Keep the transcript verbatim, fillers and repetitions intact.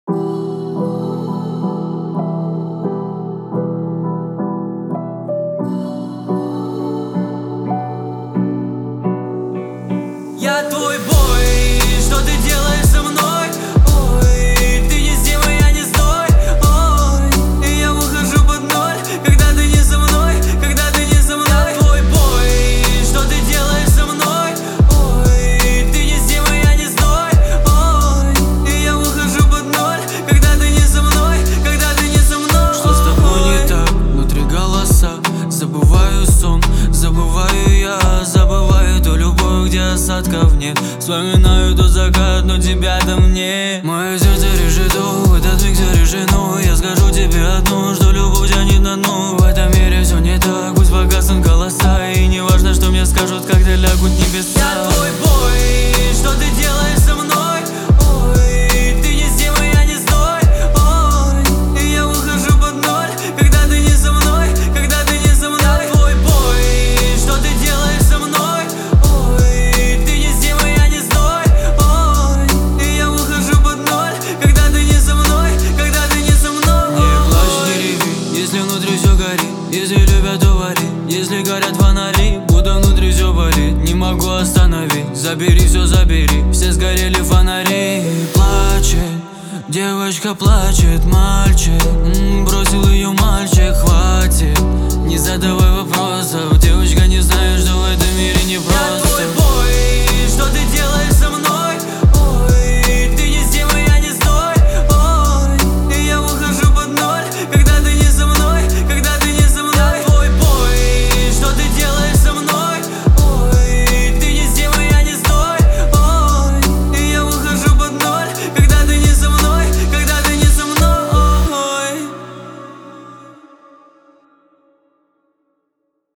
Я твой бой, что ты делаешь со мной? Ой, ты не зима, я не стой. Ой, и я выхожу под ноль, когда ты не со мной, когда ты не со мной. Я твой бой, что ты делаешь со мной? Ой, ты не зима, я не стой. Ой, и я выхожу под ноль, когда ты не со мной, когда ты не со мной. Что с тобой не так? Внутри голоса. Забываю сон, забываю я, забываю ту любовь, где осадков нет. Вспоминаю тот закат, но тебя там нет. Мое сердце решит, в этот миг все решено. Я скажу тебе одно, что любовь тянет на дно. В этом мире все не так, пусть погаснут голоса. И не важно, что мне скажут, когда лягут небеса. Я твой бой, что ты делаешь со мной? Ой, ты не зима, я не стой. Ой, и я выхожу под ноль, когда ты не со мной, когда ты не со мной. Я твой бой, что ты делаешь со мной? Ой, ты не зима, я не стой. Ой, и я выхожу под ноль, когда ты не со мной, когда ты не со мной. Не плачь, не реви, если внутри все горит. Если любят, то вали, если горят фонари, будто внутри все болит. Не могу остановить, забери все, забери. Все сгорели фонари. Плачет, девочка плачет, мальчик м-м, бросил ее мальчик, хватит. Не задавай вопросов, девочка